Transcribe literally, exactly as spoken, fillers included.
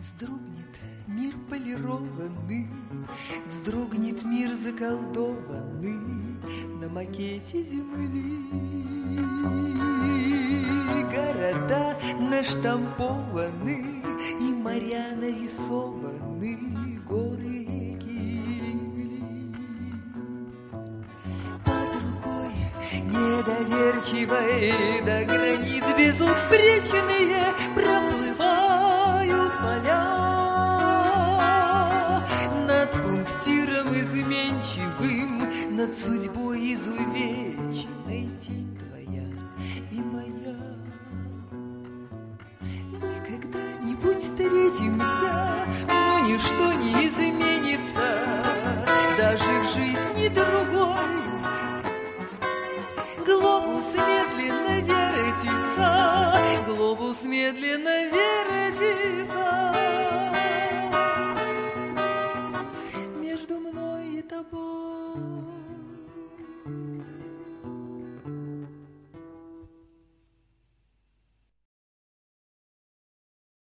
Вздрогнет мир полированный, вздрогнет мир заколдованный на макете земли. Города наштампованы и моря нарисованы, горы, реки, земли. Под рукой недоверчивой до границ безупречные проплывают поля. Над пунктиром изменчивым, над судьбой изувеченной тень твоя и моя. Мы когда-нибудь встретимся, но ничто не изменится, даже в жизни другой. Глобус медленно вертится, глобус медленно вертится между мной и тобой.